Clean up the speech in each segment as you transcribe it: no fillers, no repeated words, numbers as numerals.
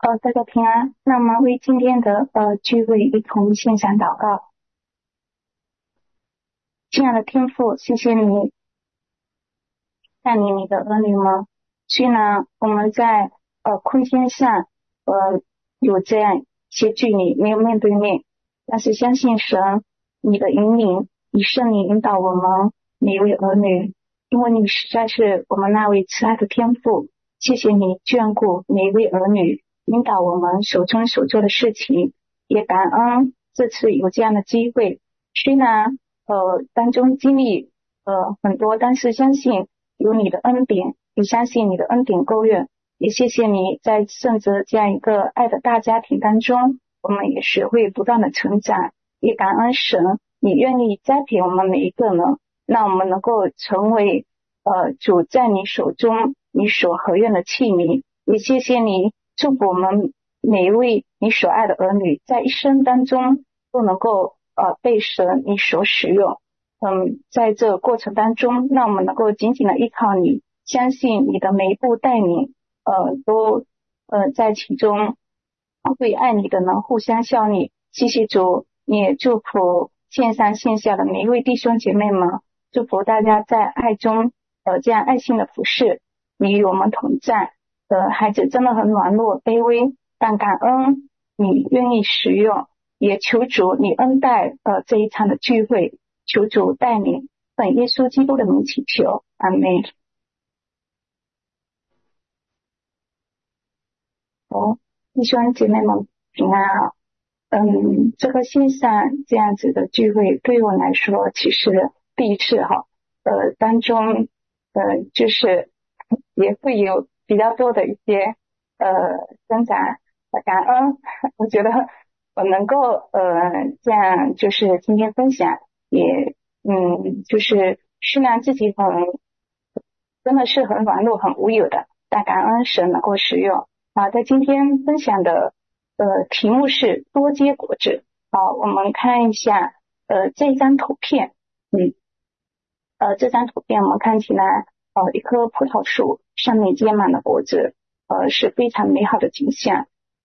大家平安。那么为今天的聚会一同献上祷告。亲爱的天父，谢谢你带领你的儿女们。虽然我们在空间上有这样一些距离，没有面对面，但是相信神你的引领，以圣灵引导我们每一位儿女，因为你实在是我们那位慈爱的天父。谢谢你眷顾每一位儿女，引导我们手中所做的事情，也感恩这次有这样的机会。虽然当中经历很多，但是相信有你的恩典，也相信你的恩典够用。也谢谢你在圣泽这样一个爱的大家庭当中，我们也学会不断的成长，也感恩神你愿意栽培我们每一个人，让我们能够成为主在你手中你所合用的器皿。也谢谢你祝福我们每一位你所爱的儿女，在一生当中都能够被神你所使用。在这个过程当中，让我们能够紧紧的依靠你，相信你的每一步带领都在其中会爱你的人互相效力。谢谢主，你也祝福线上线下的每一位弟兄姐妹们，祝福大家在爱中这样爱心的服侍，你与我们同在。孩子真的很软弱卑微，但感恩你愿意使用，也求主你恩待这一场的聚会，求主带领，本耶稣基督的名祈求，阿们。弟兄姐妹们平安啊！这个线上这样子的聚会对我来说其实第一次哈，当中就是也会有比较多的一些挣扎感恩。我觉得我能够这样就是今天分享，也就是虽然自己真的是很软弱很无有的，但感恩神能够使用。在今天分享的题目是多结果子。我们看一下这张图片。这张图片我们看起来一棵葡萄树上面结满了果子，是非常美好的景象。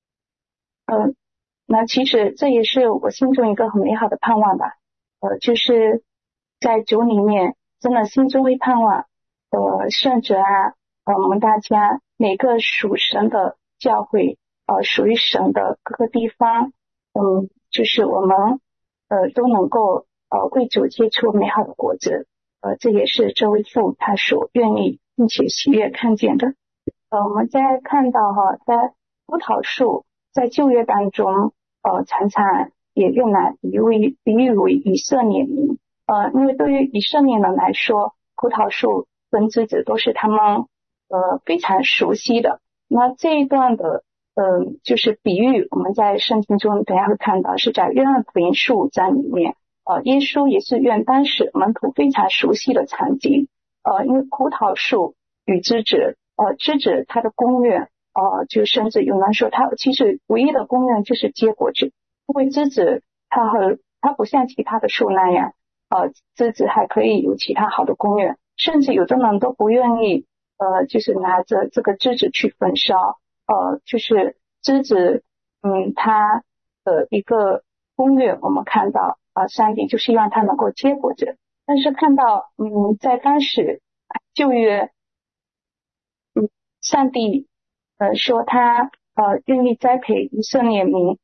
那其实这也是我心中一个很美好的盼望吧。就是在主里面真的心中会盼望圣者啊，我们大家每个属神的教会属于神的各个地方，就是我们都能够为主结出美好的果子。这也是这位父他所愿意并且喜悦看见的。我们再看到在葡萄树在旧约当中常常也用来比喻为以色列民。因为对于以色列人来说，葡萄树跟枝子都是他们非常熟悉的。那这一段的就是比喻，我们在圣经中等一下会看到，是在约翰福音15章里面。耶稣也是用当时门徒非常熟悉的场景。因为葡萄树与枝子，枝子它的功用就甚至有人说它其实唯一的功用就是结果子。因为枝子它不像其他的树那样枝子还可以有其他好的功用，甚至有的人都不愿意就是拿着这个枝子去焚烧。就是枝子它的一个功用我们看到上帝就希望它能够结果子。但是看到在当时旧约上帝说他愿意栽培以色列民，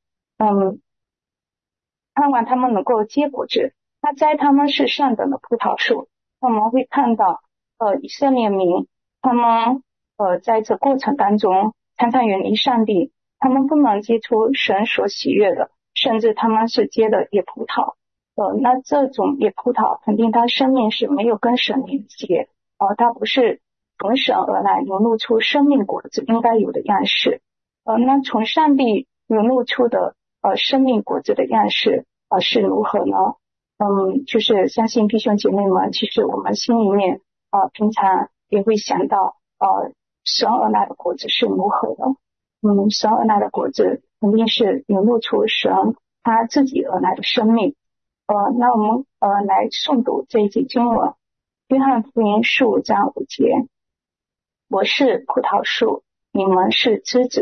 盼望他们能够结果子。他栽他们是上等的葡萄树。我们会看到以色列民他们在这过程当中常常远离上帝，他们不能结出神所喜悦的，甚至他们是结的野葡萄。那这种野葡萄肯定他生命是没有跟神连接，他不是从神而来流露出生命果子应该有的样式。那从上帝流露出的生命果子的样式是如何呢？就是相信弟兄姐妹们，其实我们心里面平常也会想到神而来的果子是如何的。神而来的果子肯定是流露出神他自己而来的生命。那我们来诵读这一节经文，约翰福音15章5节。我是葡萄树，你们是枝子，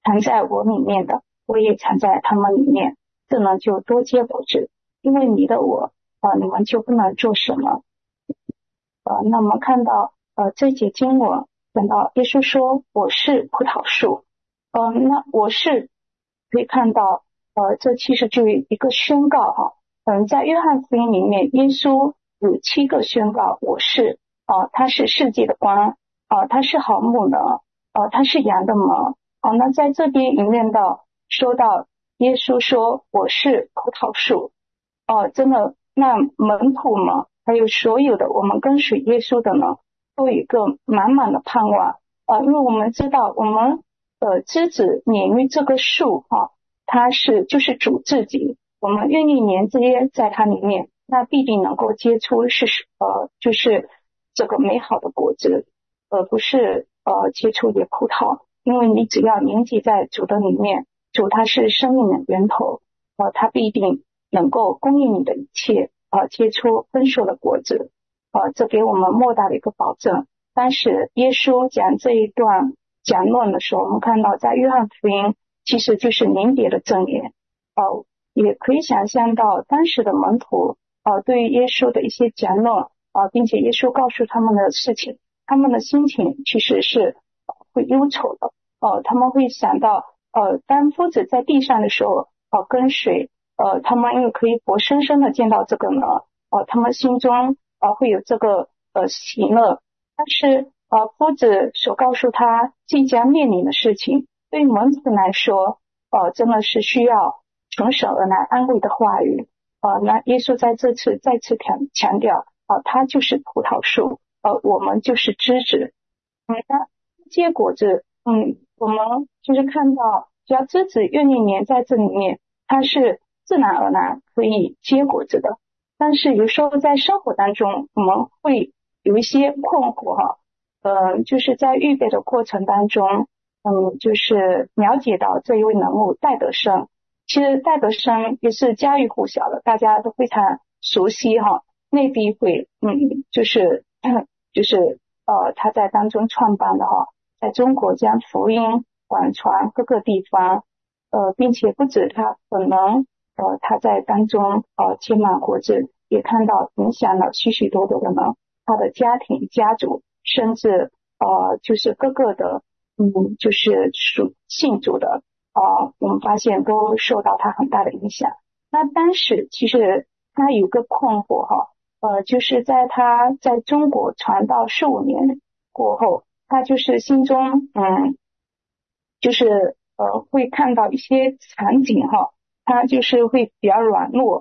藏在我里面的，我也藏在他们里面，这呢就多结果子。因为离了我，你们就不能做什么。那么看到这节经文，讲到耶稣说我是葡萄树，那我是可以看到，这其实就有一个宣告哈。在约翰福音里面，耶稣有7个宣告，我是他是世界的光，他是好牧人，他是羊的门。那在这边引练到说到耶稣说我是葡萄树，真的，那门徒们还有所有的我们跟随耶稣的呢，都有一个满满的盼望。因为我们知道我们枝子连于这个树它就是主自己，我们愿意连接在它里面，那必定能够结出就是这个美好的果子，而不是结出野葡萄。因为你只要连接在主的里面，主他是生命的源头，他必定能够供应你的一切，结出丰硕的果子，这给我们莫大的一个保证。当时耶稣讲这一段讲论的时候，我们看到在约翰福音其实就是临别的赠言，也可以想象到当时的门徒对于耶稣的一些讲论并且耶稣告诉他们的事情，他们的心情其实是会忧愁的，他们会想到当夫子在地上的时候跟随他们因为可以活生生的见到这个呢，他们心中会有这个喜乐。但是夫子所告诉他即将面临的事情，对于门徒来说真的是需要从神而来安慰的话语。那耶稣在这次再次强调他就是葡萄树，我们就是枝子。那结果子我们就是看到只要枝子愿意粘在这里面，它是自然而然可以结果子的。但是有时候在生活当中我们会有一些困惑就是在预备的过程当中就是了解到这一位人物戴德生。其实戴德生也是家喻户晓的，大家都非常熟悉内必会就是他在当中创办的在中国将福音广传各个地方，并且不止他本人他在当中接满活着，也看到影响了许许多多的人，他的家庭家族甚至就是各个的就是信主的我们发现都受到他很大的影响。那当时其实他有个困惑就是在他在中国传道15年过后，他就是心中就是会看到一些场景他就是会比较软弱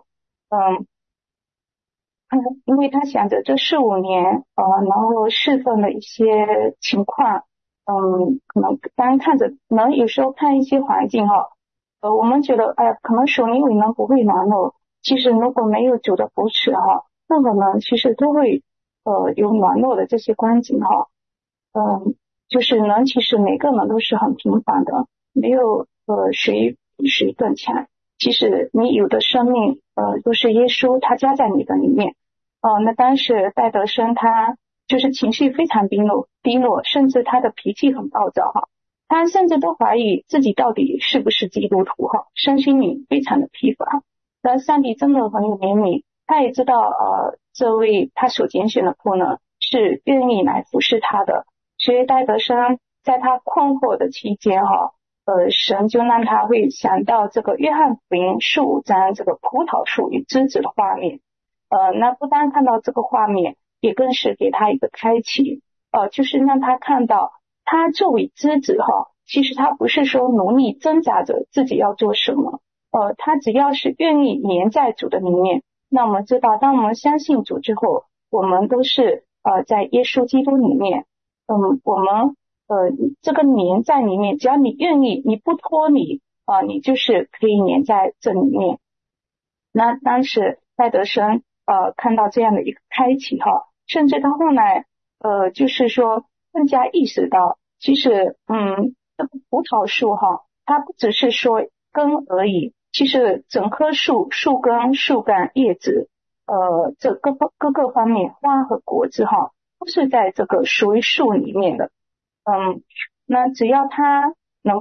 因为他想着这15年然后侍奉的一些情况可能单看着能有时候看一些环境我们觉得可能属灵委呢不会软弱，其实如果没有主的扶持那么呢其实都会有软弱的这些光景就是呢其实每个人都是很平凡的，没有谁比谁更强。其实你有的生命都是耶稣他加在你的里面那当时戴德生他就是情绪非常低落，甚至他的脾气很暴躁他甚至都怀疑自己到底是不是基督徒身心灵非常的疲乏。但上帝真的很有怜悯，他也知道这位他所拣选的仆人是愿意来服侍他的，所以戴德生在他困惑的期间神就让他会想到这个约翰福音15章这个葡萄树与枝子的画面那不单看到这个画面，也更是给他一个开启就是让他看到他作为枝子其实他不是说努力挣扎着自己要做什么他只要是愿意黏在主的里面，那我们知道当我们相信主之后，我们都是在耶稣基督里面我们这个黏在里面，只要你愿意，你不脱离你就是可以黏在这里面。那当时戴德生看到这样的一个开启甚至他后来就是说更加意识到其实这个葡萄树它不只是说根而已，其实整棵树根树干叶子这各个方面花和果子都是在这个属于树里面的那只要它能够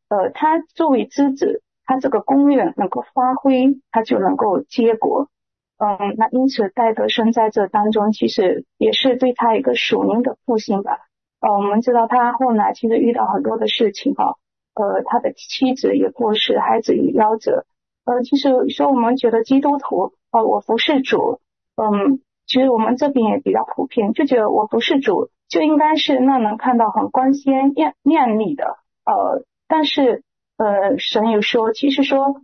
他作为枝子，他这个功愿能够发挥，他就能够结果。那因此戴德生在这当中其实也是对他一个属灵的复兴吧。我们知道他后来其实遇到很多的事情他的妻子也过世，孩子也夭折。其实有时候我们觉得基督徒我服侍主，其实我们这边也比较普遍，就觉得我服侍主就应该是那能看到很光鲜亮丽的，但是神有说，其实说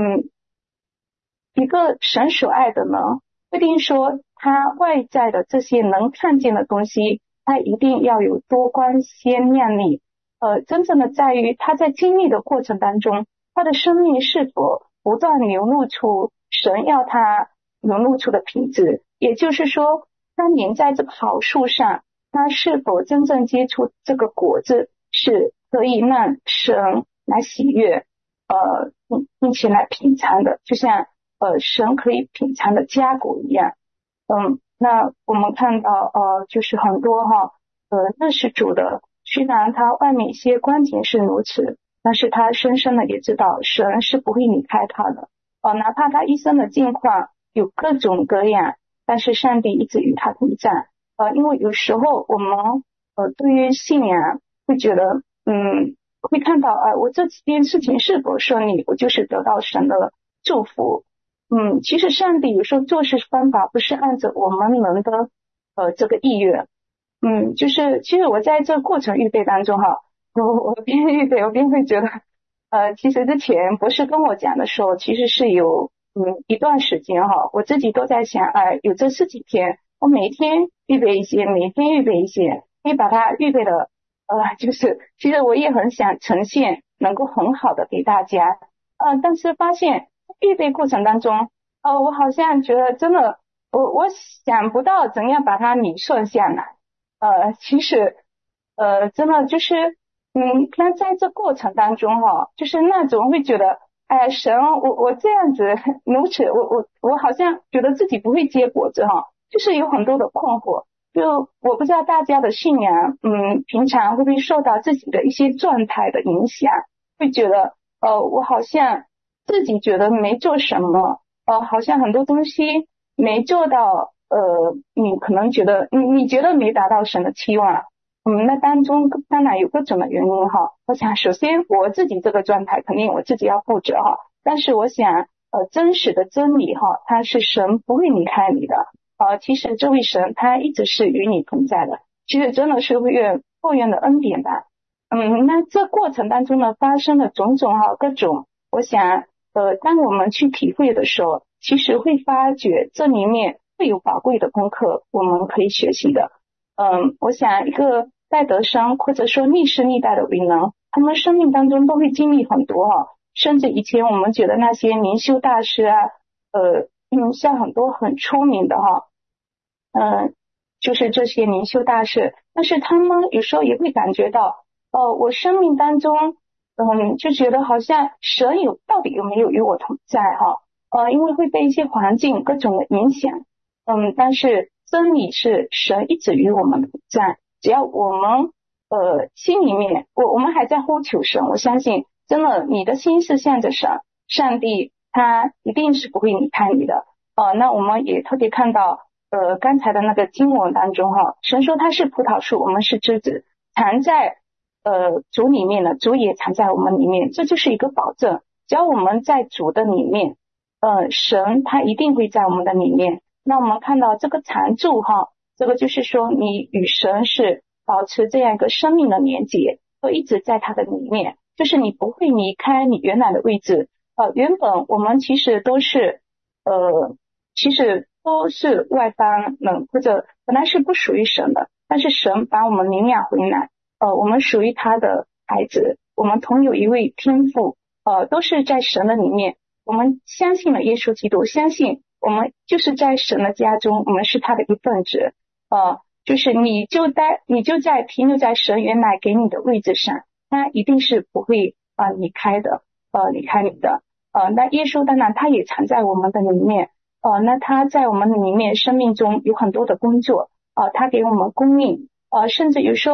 一个神所爱的呢，不一定说他外在的这些能看见的东西，他一定要有多光鲜亮丽。真正的在于他在经历的过程当中，他的生命是否不断流露出神要他流露出的品质，也就是说，他黏在这个好树上，他是否真正结出这个果子，是可以让神来喜悦，并且来品尝的，就像神可以品尝的佳果一样。那我们看到就是很多认识主的，虽然他外面一些观点是如此，但是他深深的也知道神是不会离开他的。哪怕他一生的境况有各种各样，但是上帝一直与他同在。因为有时候我们对于信仰会觉得会看到我这件事情是否顺利，我就是得到神的祝福。其实上帝有时候做事方法不是按照我们人的这个意愿。就是其实我在这个过程预备当中我边预备我边会觉得其实之前博士跟我讲的时候，其实是有一段时间我自己都在想有这十几天，我每天预备一些，每天预备一些，可以把它预备的就是其实我也很想呈现能够很好的给大家。但是发现预备过程当中我好像觉得真的我想不到怎样把它理顺下来。其实真的就是那在这过程当中就是那种会觉得神我这样子如此我好像觉得自己不会结果子就是有很多的困惑。就我不知道大家的信仰平常会不会受到自己的一些状态的影响，会觉得我好像自己觉得没做什么好像很多东西没做到你可能觉得你觉得没达到神的期望。那当中当然有各种的原因我想首先我自己这个状态肯定我自己要负责但是我想真实的真理它是神不会离开你的。其实这位神他一直是与你同在的，其实真的是后院的恩典吧。那这过程当中呢发生的种种各种，我想当我们去体会的时候，其实会发觉这里面会有宝贵的功课我们可以学习的。我想一个戴德生或者说历世历代的伟人，他们生命当中都会经历很多甚至以前我们觉得那些灵修大师像很多很出名的就是这些灵修大师，但是他们有时候也会感觉到我生命当中就觉得好像神到底有没有与我同在因为会被一些环境各种的影响。但是真理是神一直与我们同在，只要我们心里面我们还在呼求神，我相信真的你的心是向着神，上帝他一定是不会离开你的。那我们也特别看到刚才的那个经文当中神说他是葡萄树，我们是枝子，藏在主里面的，主也藏在我们里面，这就是一个保证，只要我们在主的里面神他一定会在我们的里面。那我们看到这个常住这个就是说你与神是保持这样一个生命的连结，都一直在他的里面，就是你不会离开你原来的位置。原本我们其实都是外邦人，或者本来是不属于神的，但是神把我们领养回来，我们属于他的孩子，我们同有一位天父，都是在神的里面。我们相信了耶稣基督，相信我们就是在神的家中，我们是他的一份子。就是你就在停留在神原来给你的位置上，他一定是不会离开你的。那耶稣当然他也藏在我们的里面。那他在我们里面生命中有很多的工作他给我们供应甚至有时候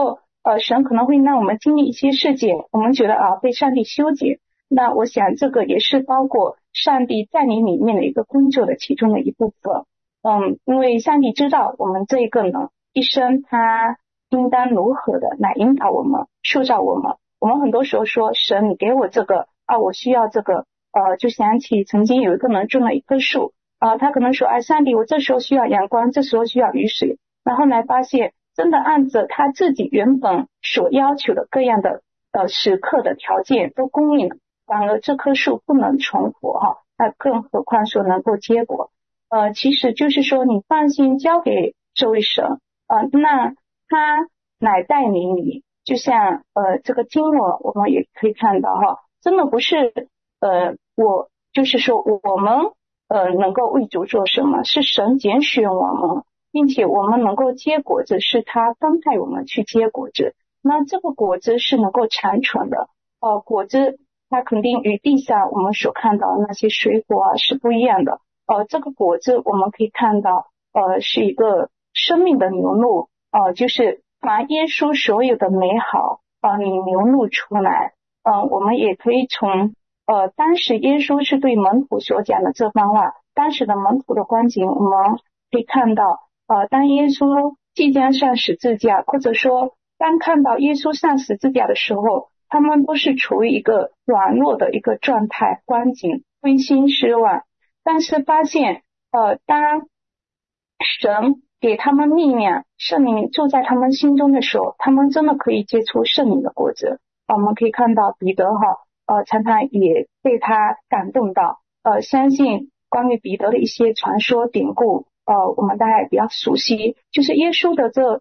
神可能会让我们经历一些事件，我们觉得被上帝修剪，那我想这个也是包括上帝在你里面的一个工作的其中的一部分。因为上帝知道我们这一个呢一生他应当如何的来引导我们塑造我们。我们很多时候说神你给我这个我需要这个就想起曾经有一个人种了一棵树他可能说上帝我这时候需要阳光，这时候需要雨水，然后来发现真的按着他自己原本所要求的各样的时刻的条件都供应了，反而这棵树不能存活那更何况说能够结果。其实就是说你放心交给这位神那他乃带领你，就像这个经文我们也可以看到真的不是我就是说我们能够为主做什么，是神拣选我们，并且我们能够结果子是他分派我们去结果子，那这个果子是能够长存的果子它肯定与地上我们所看到的那些水果是不一样的这个果子我们可以看到是一个生命的流露就是把耶稣所有的美好你流露出来我们也可以从当时耶稣是对门徒所讲的这番话，当时的门徒的光景我们可以看到当耶稣即将上十字架，或者说当看到耶稣上十字架的时候，他们都是处于一个软弱的一个状态光景，灰心失望，但是发现当神给他们力量，圣灵住在他们心中的时候，他们真的可以结出圣灵的果子我们可以看到彼得常常也被他感动到相信关于彼得的一些传说典故我们大概比较熟悉，就是耶稣的这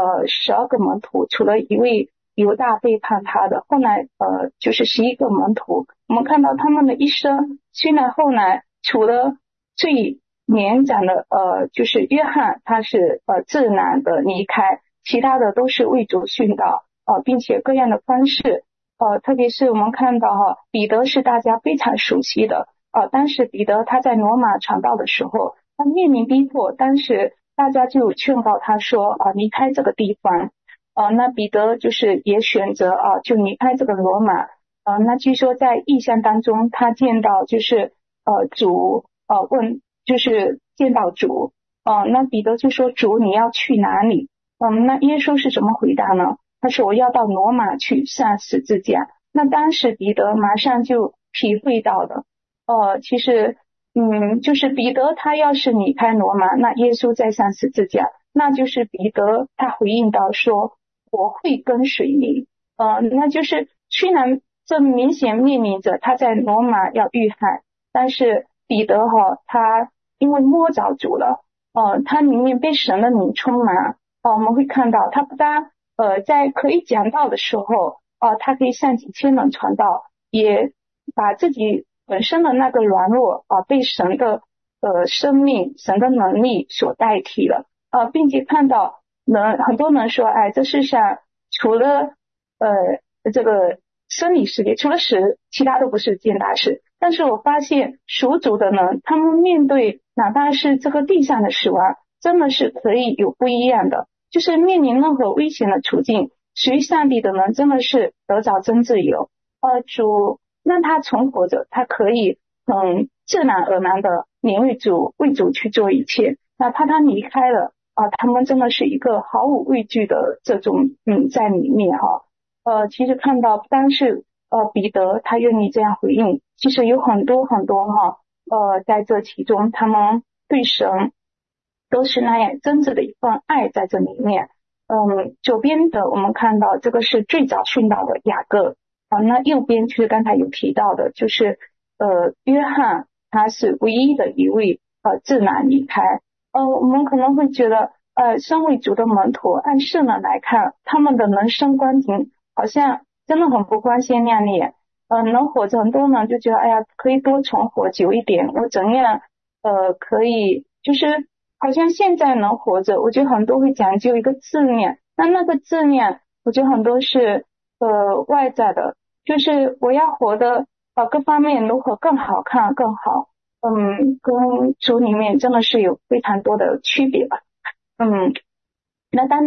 12个门徒，除了一位犹大背叛他的，后来就是11个门徒，我们看到他们的一生，虽然后来除了最年长的就是约翰他是自然的离开，其他的都是为主殉道并且各样的方式特别是我们看到彼得是大家非常熟悉的当时彼得他在罗马传道的时候，他面临逼迫，当时大家就劝告他说离开这个地方那彼得就是也选择就离开这个罗马那据说在异象当中他见到就是主问就是见到主那彼得就说主你要去哪里那耶稣是怎么回答呢？他说我要到罗马去上十字架。那当时彼得马上就体会到了其实就是彼得他要是离开罗马，那耶稣在上十字架，那就是彼得他回应到说我会跟随你那就是虽然这明显面临着他在罗马要遇害，但是彼得他因为摸着主了他里面被神的灵充满我们会看到他不但在可以讲道的时候他可以向几千人传道，也把自己本身的那个软弱被神的生命神的能力所代替了并且看到很多人说这世上除了这个生理世界除了死其他都不是件大事，但是我发现属主的人他们面对哪怕是这个地上的死亡真的是可以有不一样的，就是面临任何危险的处境，属于上帝的人真的是得着真自由主让他存活着，他可以很自然而然的领域主为主去做一切，哪怕他离开了他们真的是一个毫无畏惧的这种在里面其实看到不单是彼得他愿意这样回应，其实有很多很多在这其中他们对神都是那样真挚的一份爱在这里面左边的我们看到这个是最早殉道的雅各那右边就是刚才有提到的就是约翰他是唯一的一位自然离开我们可能会觉得身为主的门徒按世人来看他们的人生光景好像真的很不光鲜亮丽能活着很多人就觉得哎呀可以多存活久一点，我怎样可以就是好像现在能活着我觉得很多会讲究一个质量，那个质量我觉得很多是外在的，就是我要活的各方面如何更好看更好跟主里面真的是有非常多的区别吧那当然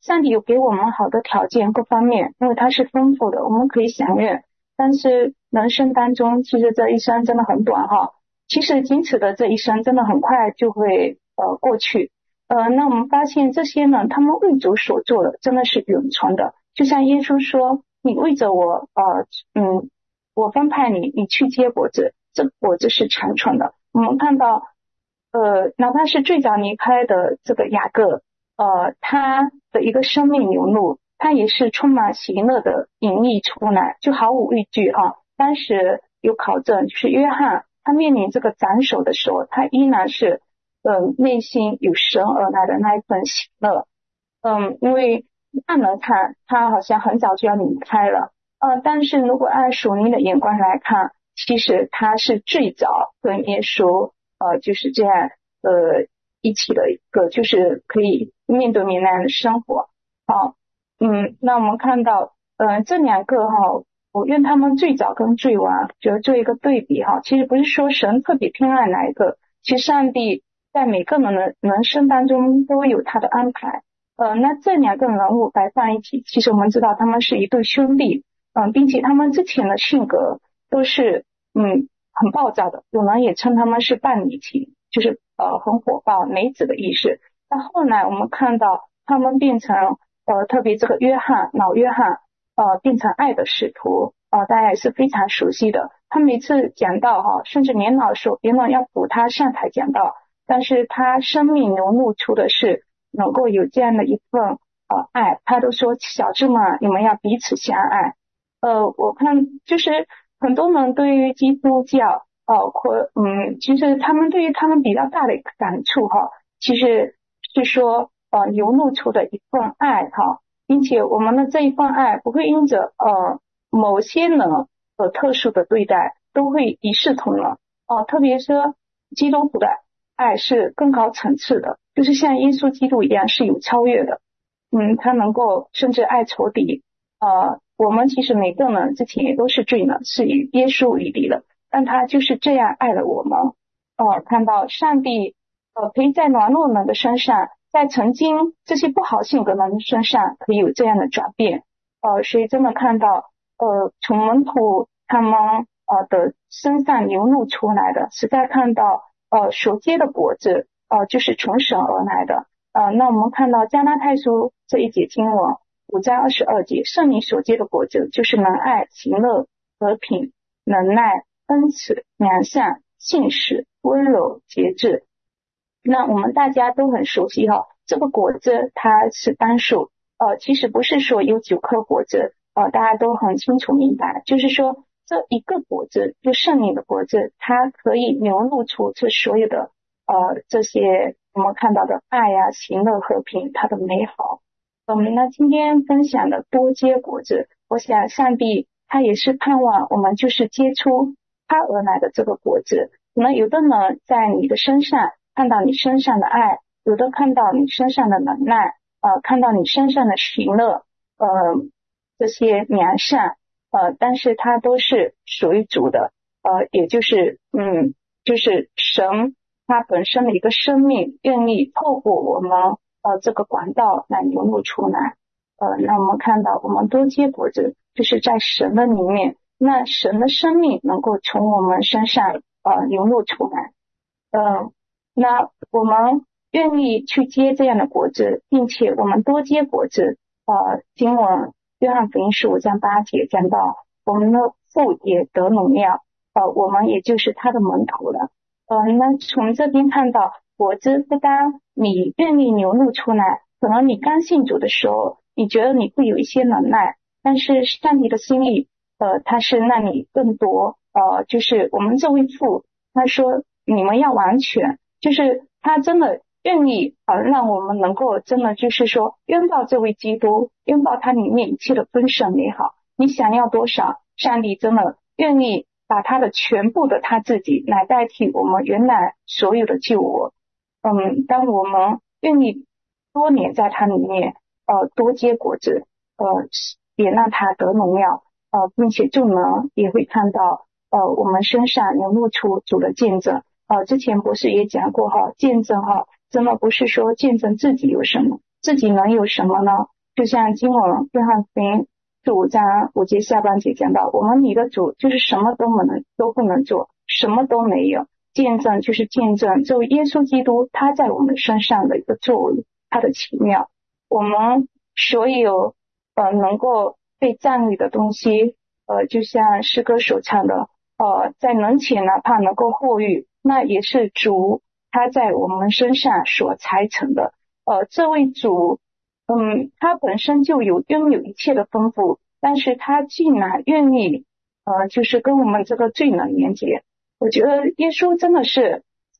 上帝有给我们好的条件各方面，因为它是丰富的，我们可以享用。但是人生当中，其实这一生真的很短哈，其实仅此的这一生真的很快就会过去。那我们发现这些呢，他们为主所做的真的是永存的。就像耶稣说，你为着我我分派你，你去结果子，这果子是长存的。我们看到哪怕是最早离开的这个雅各，他的一个生命流露，他也是充满喜乐的隐匿出来，就毫无畏惧啊。当时有考证，就是约翰他面临这个斩首的时候，他依然是内心有神而来的那一份喜乐。因为按人看他好像很早就要离开了，但是如果按属灵的眼光来看，其实他是最早跟耶稣就是这样一起的一个，就是可以面对面那样的生活。好，那我们看到这两个我愿他们最早跟最晚就做一个对比其实不是说神特别偏爱哪一个，其实上帝在每个人的人生当中都有他的安排。那这两个人物摆放一起，其实我们知道他们是一对兄弟，并且他们之前的性格都是很暴躁的，有人也称他们是叛逆期，就是很火爆梅子的意思。但后来我们看到他们变成特别这个老约翰变成爱的使徒，大家也是非常熟悉的。他每次讲道甚至年老的时候，别人要扶他上台讲道，但是他生命流露出的是能够有这样的一份爱。他都说小子们，你们要彼此相爱。我看就是很多人对于基督教其实他们对于他们比较大的一个感触其实是说流露出的一份爱并且我们的这一份爱不会因着某些人特殊的对待，都会一视同仁特别是基督徒的爱是更高层次的，就是像耶稣基督一样是有超越的。他能够甚至爱仇敌。我们其实每个人之前也都是罪人，是与耶稣为敌的，但他就是这样爱了我们。看到上帝可以在软弱人的身上，在曾经这些不好性格的人身上可以有这样的转变。所以真的看到从门徒他们的身上流露出来的，实在看到所结的果子就是从神而来的。那我们看到加拉太书这一节经文5章22节，圣灵所结的果子就是仁爱、喜乐、和平、忍耐、恩慈、良善、信实、温柔、节制。那我们大家都很熟悉这个果子它是单数，其实不是说有9颗果子，大家都很清楚明白，就是说这一个果子，就圣灵的果子，它可以流露出这所有的这些我们看到的爱啊、喜乐、和平，它的美好。那今天分享的多结果子，我想上帝他也是盼望我们就是结出他而来的这个果子。可能有的人在你的身上看到你身上的爱，有的看到你身上的忍耐，看到你身上的喜乐，这些良善，但是它都是属于主的，也就是就是神他本身的一个生命，愿意透过我们这个管道来流露出来。那我们看到我们多结果子，就是在神的里面，那神的生命能够从我们身上流露出来。那我们愿意去结这样的果子，并且我们多结果子。经文约翰福音15章8节讲到，我们的父也得荣耀，我们也就是他的门徒了。那从这边看到果子，当你愿意流露出来，可能你刚信主的时候，你觉得你会有一些能耐，但是上帝的心意他是让你更多就是我们这位父他说你们要完全，就是他真的愿意让我们能够真的就是说拥抱这位基督，拥抱他里面一切的丰盛美好。你想要多少，上帝真的愿意把他的全部的他自己来代替我们原来所有的救我。当我们愿意多年在他里面多结果子，也让他得荣耀，并且众人也会看到我们身上流露出主的见证。之前博士也讲过见证真的不是说见证自己有什么，自己能有什么呢？ 就像经文约翰福音15章5节下半节讲到，我们你的主就是什么都不能做，什么都没有。见证就是见证这位耶稣基督他在我们身上的一个作为，他的奇妙。我们所有能够被赞美的东西，就像诗歌所唱的，在能前哪怕能够获遇，那也是主他在我们身上所裁成的。这位主他本身就拥有一切的丰富，但是他竟然愿意就是跟我们这个罪人连接。我觉得耶稣真的是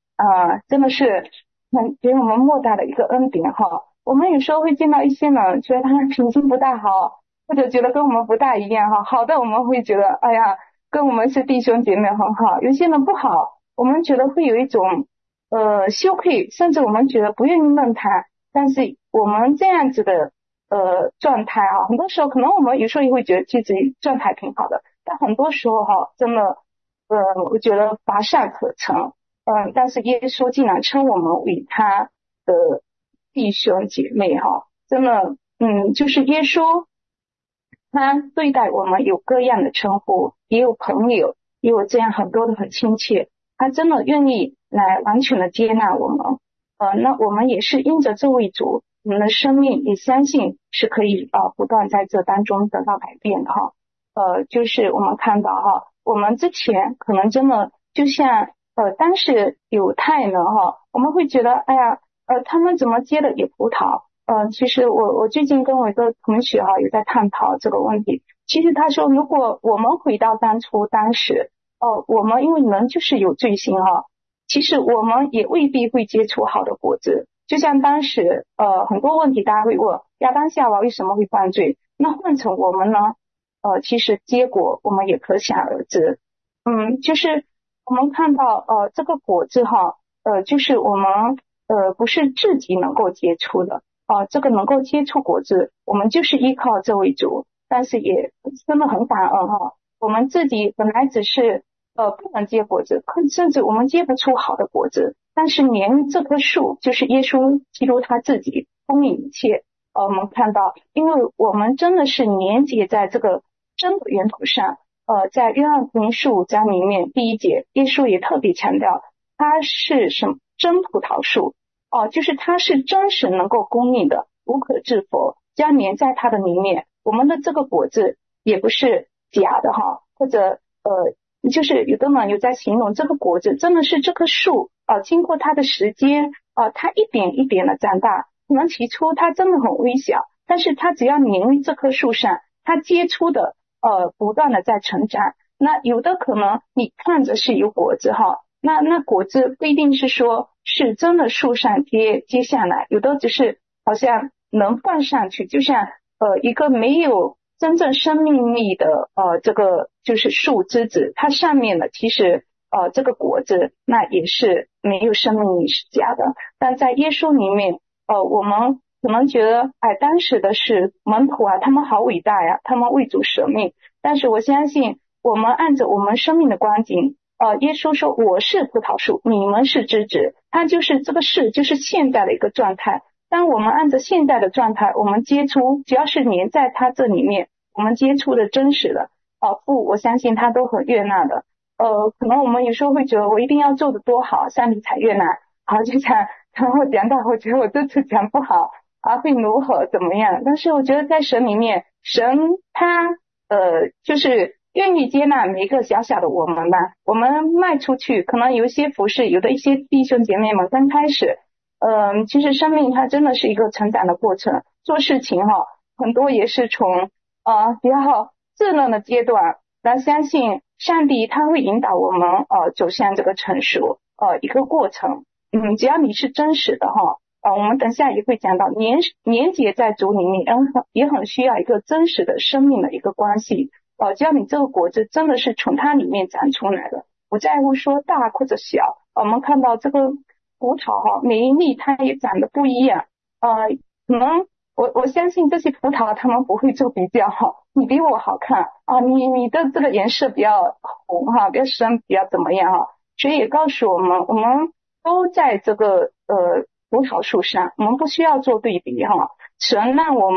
给我们莫大的一个恩典哈。我们有时候会见到一些人，觉得他们品性不大好，或者觉得跟我们不大一样哈。好的，我们会觉得哎呀，跟我们是弟兄姐妹很好。有些人不好，我们觉得会有一种羞愧，甚至我们觉得不愿意认他。但是我们这样子的状态啊，很多时候可能我们有时候也会觉得自己状态挺好的，但很多时候哈，真的我觉得乏善可陈。但是耶稣竟然称我们为他的弟兄姐妹哈，真的就是耶稣他对待我们有各样的称呼，也有朋友，也有这样很多的很亲切，他真的愿意来完全的接纳我们。那我们也是因着这位主，我们的生命也相信是可以不断在这当中得到改变哈。就是我们看到哈，我们之前可能真的就像当时犹太人哈，我们会觉得哎呀他们怎么结的野葡萄。其实我最近跟我一个同学哈有在探讨这个问题。其实他说，如果我们回到当时我们因为人就是有罪心哈，其实我们也未必会结出好的果子。就像当时很多问题大家会问亚当夏娃为什么会犯罪，那换成我们呢，其实结果我们也可想而知。就是我们看到这个果子哈，就是我们不是自己能够结出的。这个能够结出果子，我们就是依靠这位主，但是也真的很感恩哈。我们自己本来只是不能结果子，甚至我们结不出好的果子，但是连这棵树就是耶稣基督他自己供应一切。我们看到，因为我们真的是连接在这个真的源头上。在约翰福音15章里面第1节，耶稣也特别强调，他是什么真葡萄树。就是它是真实能够供应的，无可置否，将连在它的里面，我们的这个果子也不是假的哈。或者就是有的人有在形容这个果子真的是这棵树经过它的时间它一点一点的长大，可能起初它真的很微小，但是它只要连于这棵树上，它结出的不断的在成长。那有的可能你看着是有果子哈，那果子不一定是说是真的树上接下来，有的只是好像能放上去，就像一个没有真正生命力的这个就是树枝子，它上面的其实这个果子那也是没有生命力，是假的。但在耶稣里面我们可能觉得当时的是门徒他们好伟大呀，他们为主舍命。但是我相信我们按着我们生命的光景，耶稣说我是葡萄树，你们是枝子，它就是这个是就是现在的一个状态。当我们按照现在的状态，我们接触只要是连在它这里面，我们接触的真实的父，我相信他都很悦纳的。可能我们有时候会觉得我一定要做得多好，上帝才悦纳。好，就像然后讲到我觉得我这次讲不好会如何怎么样，但是我觉得在神里面，神他就是愿意接纳每一个小小的我们吧。我们迈出去，可能有一些服侍，有的一些弟兄姐妹们刚开始其实生命它真的是一个成长的过程，做事情很多也是从比较稚嫩的阶段来相信上帝他会引导我们走向这个成熟一个过程。只要你是真实的我们等下也会讲到连结在主里面也很需要一个真实的生命的一个关系。只要你这个果子真的是从它里面长出来的，不在乎说大或者小。我们看到这个葡萄每一粒它也长得不一样。可能我相信这些葡萄他们不会做比较你比我好看你的这个颜色比较红比较深比较怎么样所以也告诉我们都在这个葡萄树上，我们不需要做对比神让我们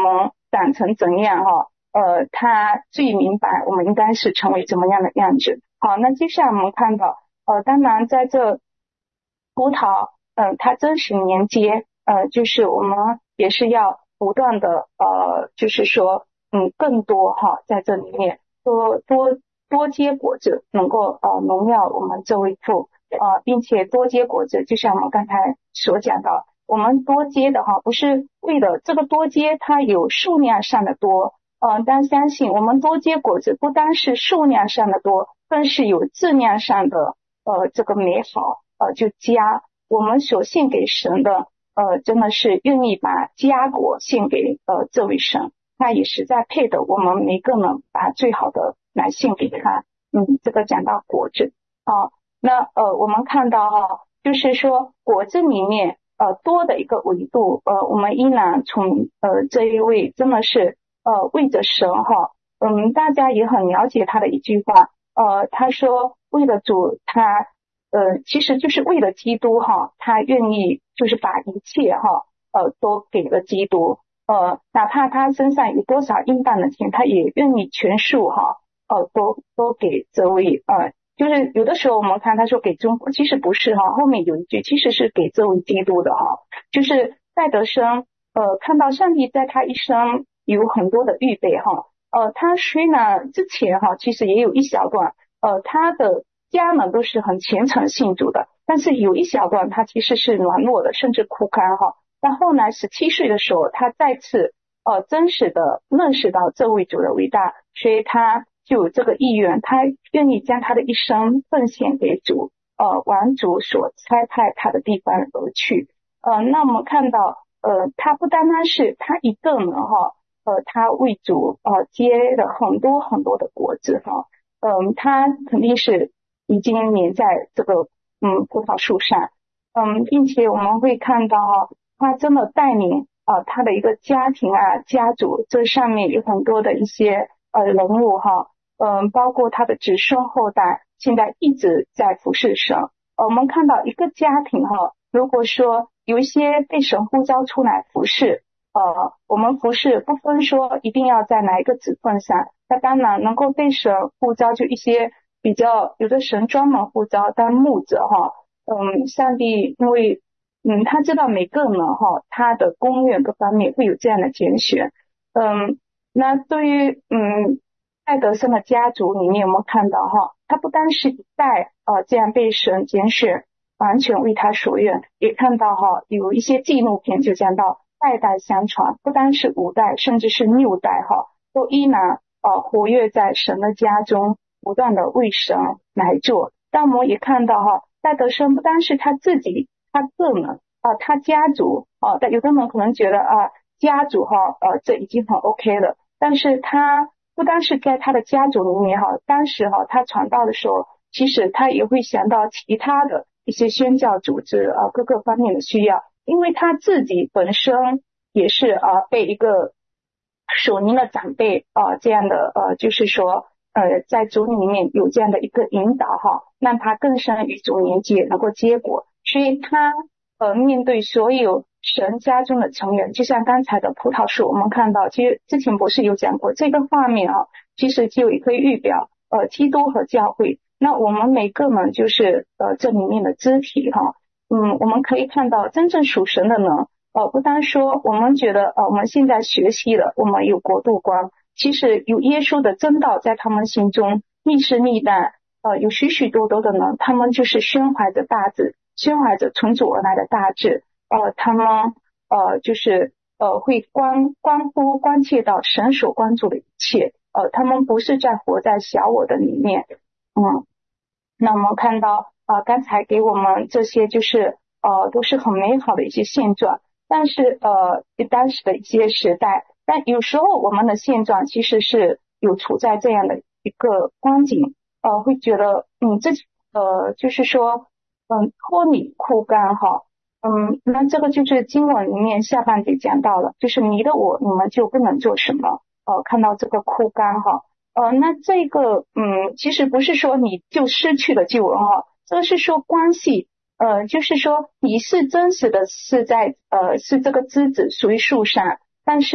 长成怎样他最明白我们应该是成为怎么样的样子。好，那接下来我们看到当然在这葡萄它真实连接就是我们也是要不断的就是说更多在这里面多结果子，能够荣耀我们这位父并且多结果子，就像我们刚才所讲到，我们多结的不是为了这个多结它有数量上的多但相信我们多结果子不单是数量上的多，更是有质量上的这个美好就加我们所献给神的真的是愿意把佳果献给这位神，他也实在配得我们每个人把最好的来献给他。这个讲到果子那我们看到就是说果子里面多的一个维度我们依然从这一位真的是为着神大家也很了解他的一句话他说为了主他其实就是为了基督他愿意就是把一切都给了基督哪怕他身上有多少应当的钱，他也愿意全数都给这位就是有的时候我们看他说给中国，其实不是后面有一句其实是给这位基督的就是戴德生看到上帝在他一生有很多的预备他虽然之前其实也有一小段他的家人都是很虔诚信主的，但是有一小段他其实是软弱的，甚至枯干但后来17岁的时候他再次真实的认识到这位主的伟大，所以他就有这个意愿，他愿意将他的一生奉献给主往主所差派他的地方而去那我们看到他不单单是他一个人他为主结了很多很多的果子他肯定是已经粘在这个葡萄树上并且我们会看到他真的带领他的一个家庭家族，这上面有很多的一些人物包括他的子孙后代现在一直在服侍神我们看到一个家庭如果说有一些被神呼召出来服侍我们服侍不分说一定要在哪一个职分上，那当然能够被神呼召就一些比较有的神专门呼召当牧者上帝因为他知道每个人他的公愿各方面会有这样的拣选那对于戴德生的家族里面我们看到他不单是一代这样被神拣选完全为他所愿，也看到有一些纪录片就讲到代代相传，不单是5代甚至是6代都依然活跃在神的家中，不断的为神来做。但我们也看到戴德生不单是他自己他个人他家族但有的人可能觉得家族这已经很 OK 了，但是他不单是在他的家族里面当时他传道的时候，其实他也会想到其他的一些宣教组织各个方面的需要，因为他自己本身也是被一个属灵的长辈这样的就是说在主里面有这样的一个引导让他更深与主连接，能够结果，所以他面对所有神家中的成员，就像刚才的葡萄树，我们看到其实之前博士有讲过这个画面其实就也可以预表基督和教会，那我们每个人就是这里面的肢体我们可以看到真正属神的人不单说我们觉得我们现在学习了，我们有国度观，其实有耶稣的真道在他们心中，历世历代有许许多多的人，他们就是宣怀着大志，宣怀着从主而来的大志他们就是会关切到神所关注的一切他们不是在活在小我的里面那我们看到刚才给我们这些就是都是很美好的一些现状，但是当时的一些时代，但有时候我们的现状其实是有处在这样的一个光景会觉得自己就是说脱离枯干那这个就是经文里面下半节讲到了，就是迷了我，你们就不能做什么看到这个枯干那这个其实不是说你就失去了救恩这是说关系就是说你是真实的是在是这个枝子属于树上，但是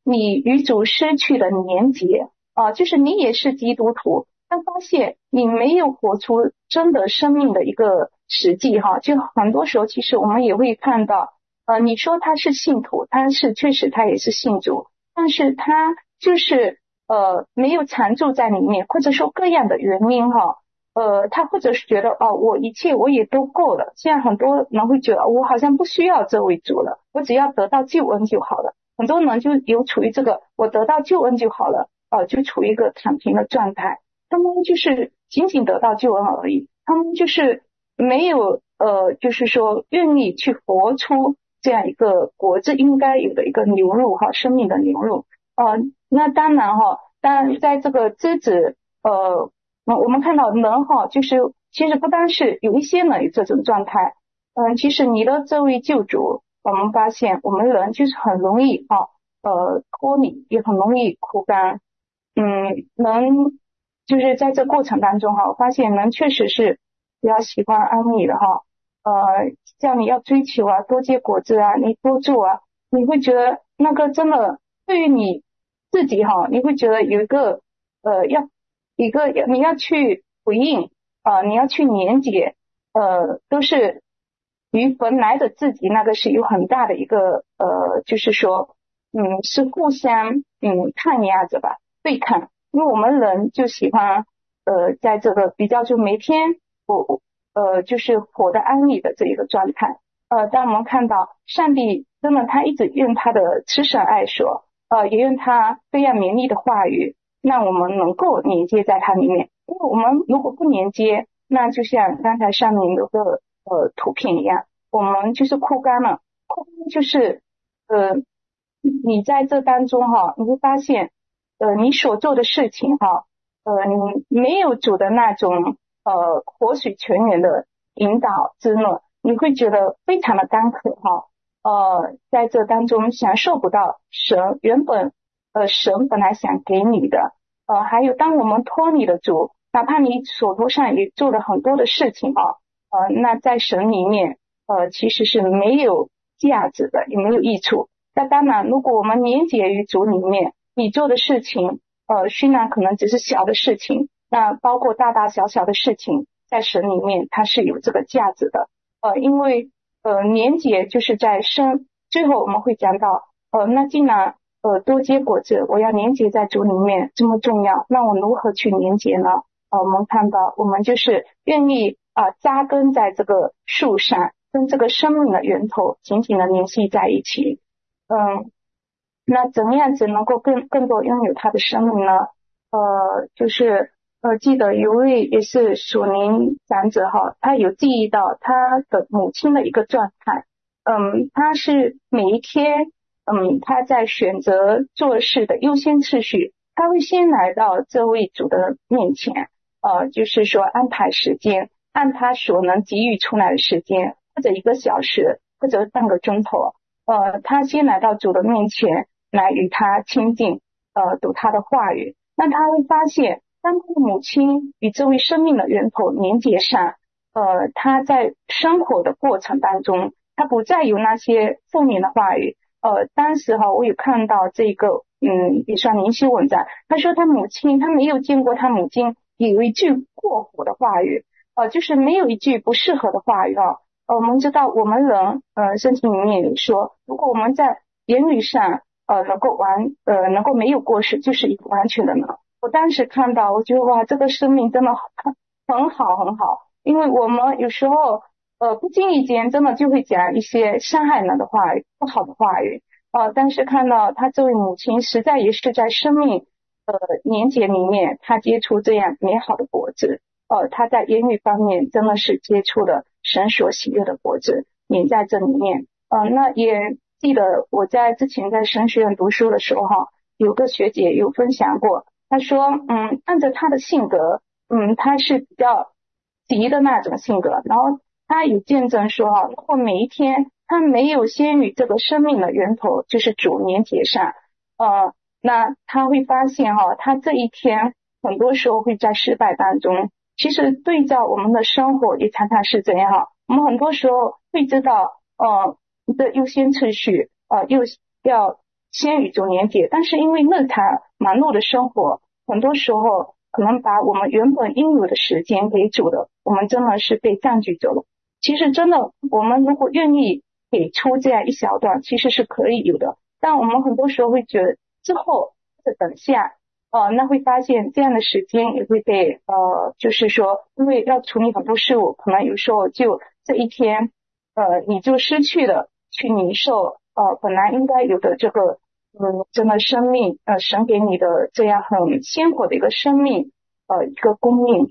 你与主失去的连结就是你也是基督徒，但发现你没有活出真的生命的一个实际就很多时候其实我们也会看到你说他是信徒，他是确实他也是信主，但是他就是没有常住在里面，或者说各样的原因他或者是觉得我一切我也都够了。现在很多人会觉得我好像不需要这位主了，我只要得到救恩就好了。很多人就有处于这个我得到救恩就好了就处于一个躺平的状态。他们就是仅仅得到救恩而已，他们就是没有就是说愿意去活出这样一个果子应该有的一个流入生命的流入那当然当然在这个枝子我们看到人就是其实不单是有一些人有这种状态其实你的这位救主，我们发现我们人就是很容易脱离，也很容易枯干能就是在这过程当中我发现人确实是比较喜欢安逸的像你要追求多结果子你多做你会觉得那个真的对于你自己你会觉得有一个你要去回应你要去连接都是与本来的自己那个是有很大的一个就是说是互相抗压着吧，对抗。因为我们人就喜欢在这个比较就每天就是活得安逸的这一个状态当我们看到上帝真的他一直用他的慈神爱所也用他非常绵密的话语让我们能够连接在它里面。因为我们如果不连接，那就像刚才上面有个图片一样，我们就是枯干了。枯干就是你在这当中你会发现你所做的事情你没有主的那种活水泉源的引导滋润，你会觉得非常的干渴在这当中享受不到神原本神本来想给你的还有当我们脱离了主，哪怕你手头上也做了很多的事情那在神里面其实是没有价值的，也没有益处。那当然如果我们连结于主里面，你做的事情虽然可能只是小的事情，那包括大大小小的事情在神里面它是有这个价值的因为连结就是在最后我们会讲到那既然多结果子，我要连结在主里面这么重要，那我如何去连结呢我们看到我们就是愿意扎根在这个树上，跟这个生命的源头紧紧的联系在一起那怎么样子能够更多拥有他的生命呢就是记得有位也是属灵长者他有记忆到他的母亲的一个状态他是每一天他在选择做事的优先次序，他会先来到这位主的面前就是说安排时间，按他所能给予出来的时间，或者1个小时，或者半个钟头他先来到主的面前来与他亲近读他的话语。那他会发现当他的母亲与这位生命的源头连结上他在生活的过程当中他不再有那些负面的话语当时我有看到这个也算灵修文章，他说他没有见过他母亲有一句过火的话语就是没有一句不适合的话语我们知道我们人圣经里面有说，如果我们在言语上能够没有过失，就是一个完全的人。我当时看到我觉得哇，这个生命真的很好很好。因为我们有时候不经意间真的就会讲一些伤害人的话语，不好的话语但是看到他这位母亲实在也是在生命年节里面他结出这样美好的果子他在言语方面真的是结出了神所喜悦的果子也在这里面那也记得我在之前在神学院读书的时候有个学姐有分享过，她说按照她的性格她是比较急的那种性格，然后她有见证说如果每一天她没有先与这个生命的源头就是主连结上那她会发现她这一天很多时候会在失败当中。其实对照我们的生活也常常是这样我们很多时候会知道的优先次序又要先与主连结，但是因为日常忙碌的生活，很多时候可能把我们原本应有的时间给主了，我们真的是被占据走了。其实真的，我们如果愿意给出这样一小段，其实是可以有的，但我们很多时候会觉得之后或者等下，那会发现这样的时间也会被就是说，因为要处理很多事物，可能有时候就这一天，你就失去了去领受本来应该有的这个真的生命，神给你的这样很鲜活的一个生命，一个供应。